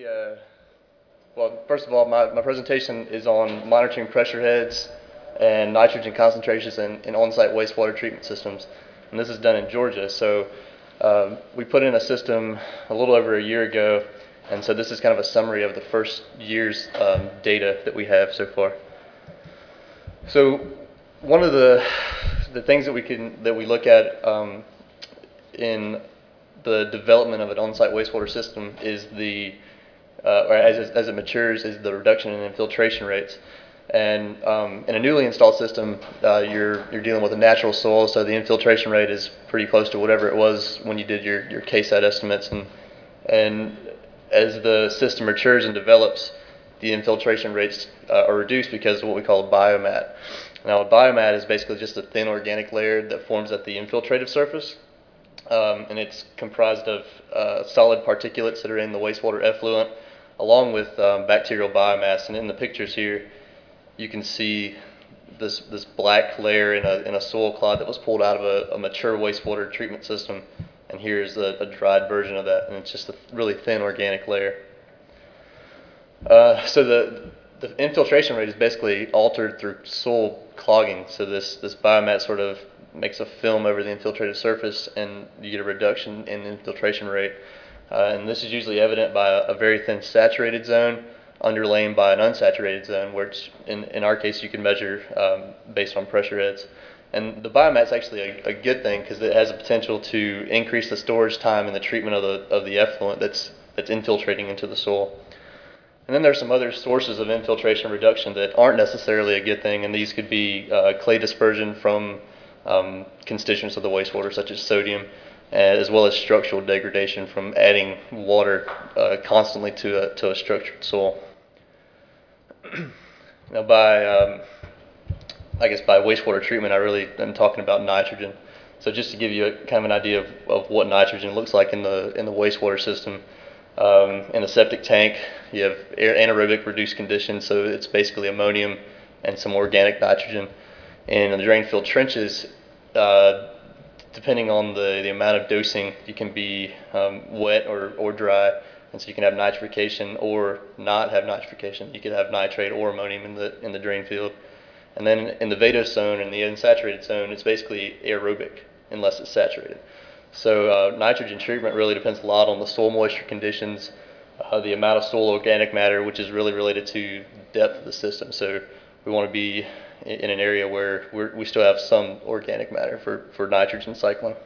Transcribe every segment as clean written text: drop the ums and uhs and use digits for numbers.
Well, first of all, my presentation is on monitoring pressure heads and nitrogen concentrations in on-site wastewater treatment systems. And this is done in Georgia. So we put in a system a little over a year ago. And so this is kind of a summary of the first year's data that we have so far. So one of the things that we look at in the development of an on-site wastewater system is or as it matures, is the reduction in infiltration rates. And in a newly installed system, you're dealing with a natural soil, so the infiltration rate is pretty close to whatever it was when you did your KSAT estimates. And as the system matures and develops, the infiltration rates are reduced because of what we call a biomat. Now, a biomat is basically just a thin organic layer that forms at the infiltrative surface. And it's comprised of solid particulates that are in the wastewater effluent, along with bacterial biomass. And in the pictures here, you can see this black layer in a soil clod that was pulled out of a mature wastewater treatment system. And here's a dried version of that, and it's just a really thin organic layer. So the infiltration rate is basically altered through soil clogging. So this biomat sort of makes a film over the infiltrated surface, and you get a reduction in infiltration rate. And this is usually evident by a very thin saturated zone underlain by an unsaturated zone, which in our case you can measure based on pressure heads. And the biomat's actually a good thing because it has the potential to increase the storage time in the treatment of the effluent that's infiltrating into the soil. And then there's some other sources of infiltration reduction that aren't necessarily a good thing, and these could be clay dispersion from constituents of the wastewater, such as sodium, as well as structural degradation from adding water constantly to a structured soil. Now, by wastewater treatment, I really am talking about nitrogen. So just to give you kind of an idea of what nitrogen looks like in the wastewater system, in a septic tank, you have anaerobic reduced conditions, so it's basically ammonium and some organic nitrogen. And in the drain-filled trenches, depending on the amount of dosing, you can be wet or dry, and so you can have nitrification or not have nitrification. You could have nitrate or ammonium in the drain field. And then in the vadose zone and the unsaturated zone, it's basically aerobic unless it's saturated. So nitrogen treatment really depends a lot on the soil moisture conditions, the amount of soil organic matter, which is really related to depth of the system. So we want to be in an area where we still have some organic matter for nitrogen cycling.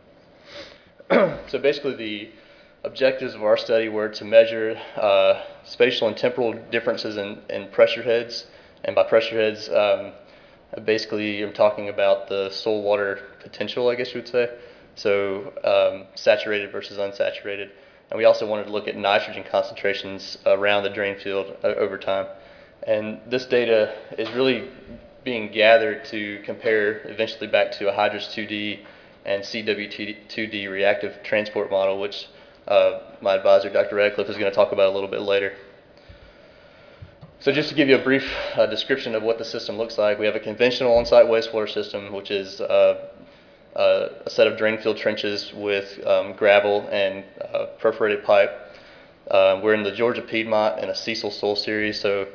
So basically the objectives of our study were to measure spatial and temporal differences in pressure heads. And by pressure heads, basically I'm talking about the soil water potential, I guess you would say. So saturated versus unsaturated. And we also wanted to look at nitrogen concentrations around the drain field over time. And this data is really being gathered to compare eventually back to a Hydrus 2D and CW2D reactive transport model, which my advisor, Dr. Radcliffe, is going to talk about a little bit later. So just to give you a brief description of what the system looks like, we have a conventional on-site wastewater system, which is a set of drain-filled trenches with gravel and perforated pipe. We're in the Georgia Piedmont and a Cecil soil series, so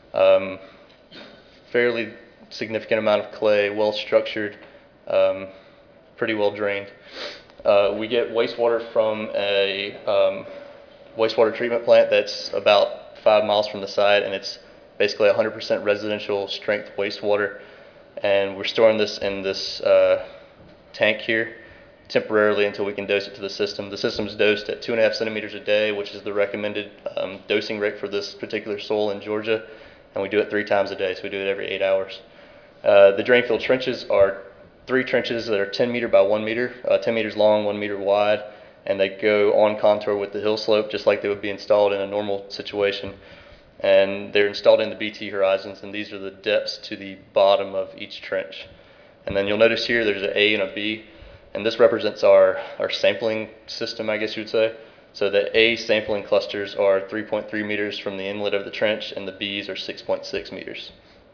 fairly significant amount of clay, well structured, pretty well drained. We get wastewater from a wastewater treatment plant that's about 5 miles from the site, and it's basically 100% residential strength wastewater. And we're storing this in this tank here temporarily until we can dose it to the system. The system's dosed at 2.5 centimeters a day, which is the recommended dosing rate for this particular soil in Georgia, and we do it 3 times a day, so we do it every 8 hours. The drain-filled trenches are 3 trenches that are 10 meter by 1 meter, 10 meters long, 1 meter wide, and they go on contour with the hill slope just like they would be installed in a normal situation. And they're installed in the BT horizons, and these are the depths to the bottom of each trench. And then you'll notice here there's an A and a B, and this represents our sampling system, I guess you would say. So the A sampling clusters are 3.3 meters from the inlet of the trench, and the B's are 6.6 meters.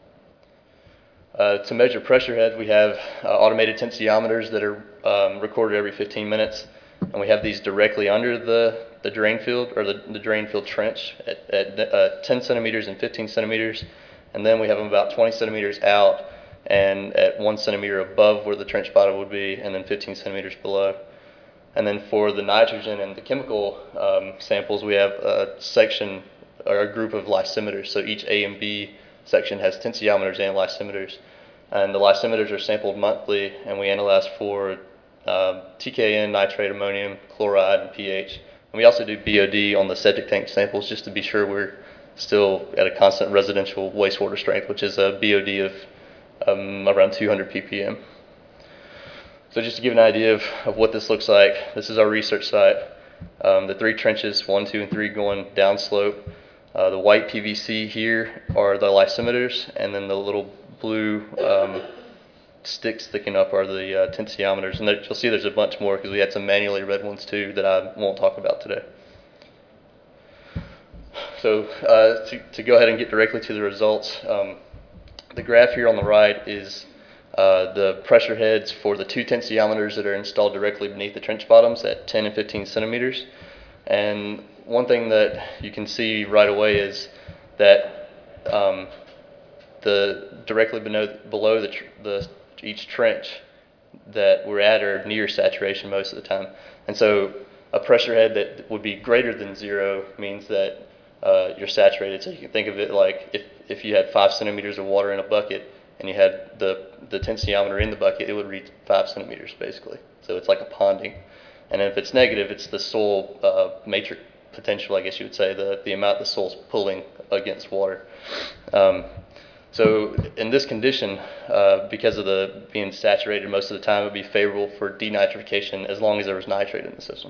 To measure pressure heads, we have automated tensiometers that are recorded every 15 minutes, and we have these directly under the the drain field, or the drain field trench at 10 centimeters and 15 centimeters, and then we have them about 20 centimeters out and at 1 centimeter above where the trench bottom would be, and then 15 centimeters below. And then for the nitrogen and the chemical samples, we have a section or a group of lysimeters. So each A and B section has tensiometers and lysimeters. And the lysimeters are sampled monthly, and we analyze for TKN, nitrate, ammonium, chloride, and pH. And we also do BOD on the septic tank samples just to be sure we're still at a constant residential wastewater strength, which is a BOD of around 200 ppm. So just to give an idea of what this looks like, this is our research site. The 3 trenches, 1, 2, and 3 going downslope. The white PVC here are the lysimeters, and then the little blue sticks sticking up are the tensiometers. And you'll see there's a bunch more because we had some manually read ones too that I won't talk about today. So to go ahead and get directly to the results, the graph here on the right is the pressure heads for the 2 tensiometers that are installed directly beneath the trench bottoms at 10 and 15 centimeters. And one thing that you can see right away is that the directly below each trench that we're at are near saturation most of the time. And so a pressure head that would be greater than 0 means that you're saturated. So you can think of it like if you had 5 centimeters of water in a bucket and you had the tensiometer in the bucket, it would read 5 centimeters basically. So it's like a ponding. And if it's negative, it's the soil matrix potential, I guess you would say, the amount the soil's pulling against water. So in this condition, because of the being saturated most of the time, it would be favorable for denitrification as long as there was nitrate in the system.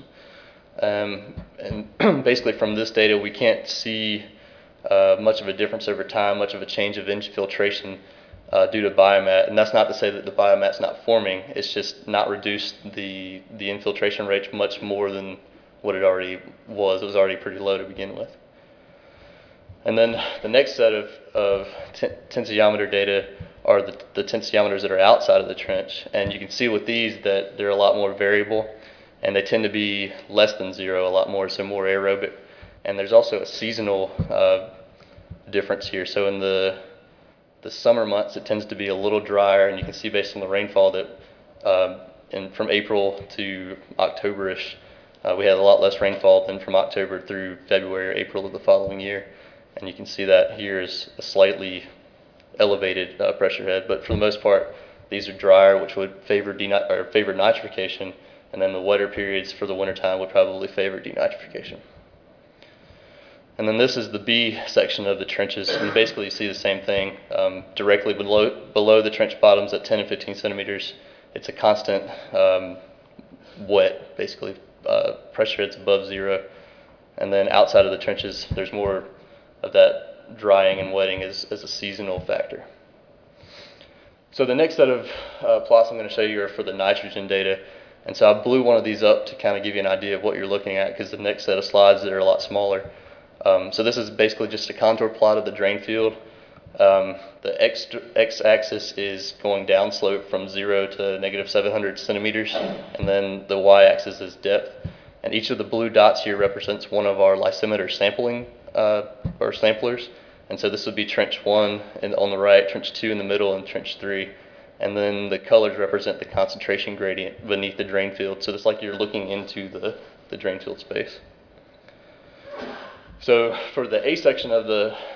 And basically from this data, we can't see much of a difference over time, much of a change of infiltration due to biomat. And that's not to say that the biomat's not forming, it's just not reduced the infiltration rate much more than what it already was. It was already pretty low to begin with. And then the next set of tensiometer data are the tensiometers that are outside of the trench. And you can see with these that they're a lot more variable, and they tend to be less than 0 a lot more, so more aerobic. And there's also a seasonal difference here. So in the summer months, it tends to be a little drier, and you can see based on the rainfall that from April to October-ish, we had a lot less rainfall than from October through February or April of the following year. And you can see that here is a slightly elevated pressure head, but for the most part, these are drier, which would favor nitrification, and then the wetter periods for the wintertime would probably favor denitrification. And then this is the B section of the trenches, and basically you see the same thing. Directly below the trench bottoms at 10 and 15 centimeters, it's a constant wet, basically. Pressure heads above 0. And then outside of the trenches, there's more of that drying and wetting as a seasonal factor. So the next set of plots I'm going to show you are for the nitrogen data. And so I blew one of these up to kind of give you an idea of what you're looking at, because the next set of slides that are a lot smaller. So this is basically just a contour plot of the drain field. The x-axis is going downslope from 0 to negative 700 centimeters, and then the y-axis is depth. And each of the blue dots here represents one of our lysimeter sampling or samplers. And so this would be trench 1 on the right, trench 2 in the middle, and trench 3. And then the colors represent the concentration gradient beneath the drain field. So it's like you're looking into the drain field space. So for the A section of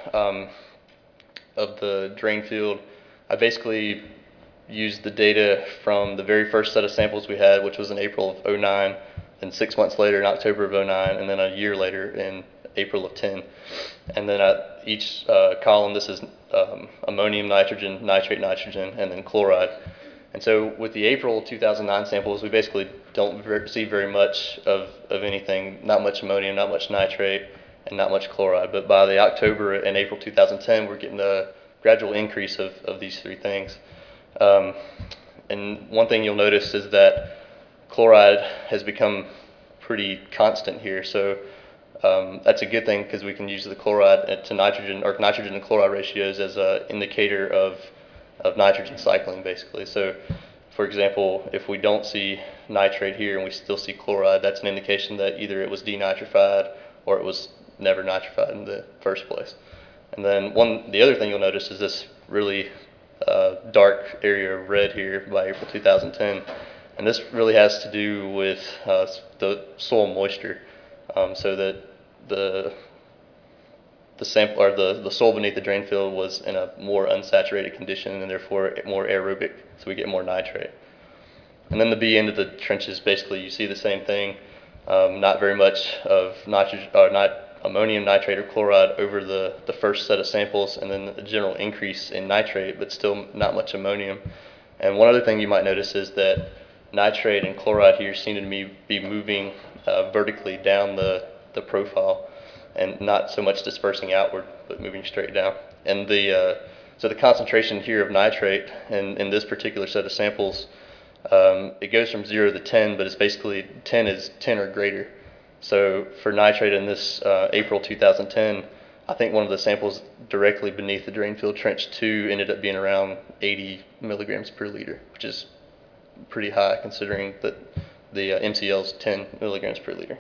the drain field, I basically used the data from the very first set of samples we had, which was in April of 2009, then 6 months later in October of 2009, and then a year later in April of 2010. And then each column, this is ammonium, nitrogen, nitrate, nitrogen, and then chloride. And so with the April 2009 samples, we basically don't see very much of anything, not much ammonium, not much nitrate, and not much chloride. But by the October and April 2010, we're getting a gradual increase of these 3 things. And one thing you'll notice is that chloride has become pretty constant here. So that's a good thing, because we can use the chloride to nitrogen, or nitrogen to chloride ratios, as an indicator of nitrogen cycling, basically. So for example, if we don't see nitrate here and we still see chloride, that's an indication that either it was denitrified or it was never nitrified in the first place. And then the other thing you'll notice is this really dark area of red here by April 2010. And this really has to do with the soil moisture, so that the sample or the soil beneath the drain field was in a more unsaturated condition and therefore more aerobic, so we get more nitrate. And then the B end of the trenches, basically you see the same thing, not very much of nitrogen or not ammonium nitrate or chloride over the first set of samples, and then a general increase in nitrate, but still not much ammonium. And one other thing you might notice is that nitrate and chloride here seem to be moving vertically down the profile and not so much dispersing outward, but moving straight down. And so the concentration here of nitrate in this particular set of samples, it goes from 0 to 10, but it's basically 10 is 10 or greater. So for nitrate in this April 2010, I think one of the samples directly beneath the drain field trench 2 ended up being around 80 milligrams per liter, which is pretty high considering that the MCL is 10 milligrams per liter.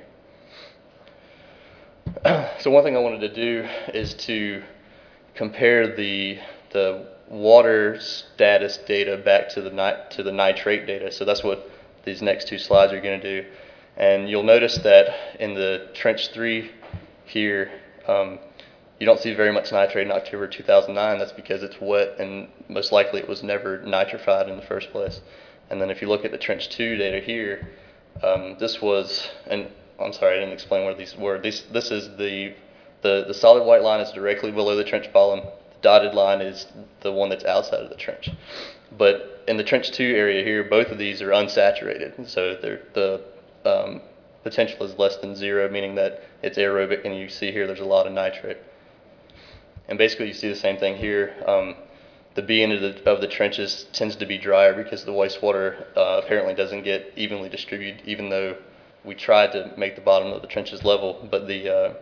So one thing I wanted to do is to compare the water status data back to the nitrate data. So that's what these next two slides are going to do. And you'll notice that in the trench 3 here, you don't see very much nitrate in October 2009. That's because it's wet and most likely it was never nitrified in the first place. And then if you look at the trench 2 data here, this was, and I'm sorry, I didn't explain what these were. This is the solid white line is directly below the trench column. The dotted line is the one that's outside of the trench. But in the trench 2 area here, both of these are unsaturated. So the potential is less than 0, meaning that it's aerobic, and you see here there's a lot of nitrate. And basically you see the same thing here. The B end of the trenches tends to be drier because the wastewater apparently doesn't get evenly distributed, even though we tried to make the bottom of the trenches level, but the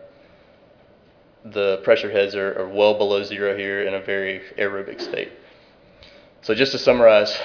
pressure heads are well below 0 here in a very aerobic state. So just to summarize,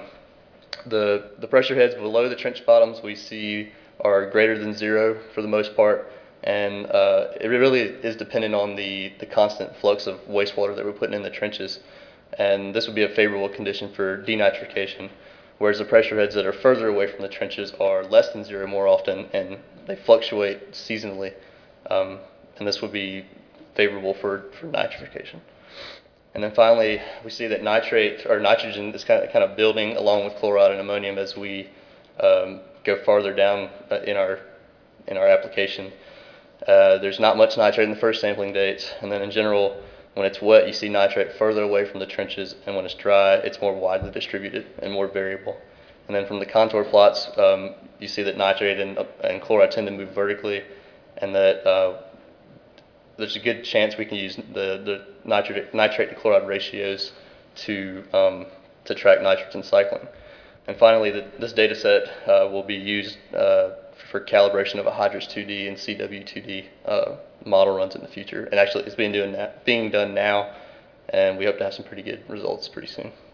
the pressure heads below the trench bottoms we see are greater than 0 for the most part, and it really is dependent on the constant flux of wastewater that we're putting in the trenches, and this would be a favorable condition for denitrification, whereas the pressure heads that are further away from the trenches are less than 0 more often, and they fluctuate seasonally, and this would be favorable for nitrification. And then finally, we see that nitrate or nitrogen is kind of building along with chloride and ammonium as we go farther down in our application. There's not much nitrate in the first sampling dates, and then in general, when it's wet, you see nitrate further away from the trenches, and when it's dry, it's more widely distributed and more variable. And then from the contour plots, you see that nitrate and chloride tend to move vertically, and that there's a good chance we can use the nitrate to chloride ratios to track nitrogen cycling. And finally, this data set will be used for calibration of a Hydrus 2D and CW2D model runs in the future. And actually, it's being done now, and we hope to have some pretty good results pretty soon.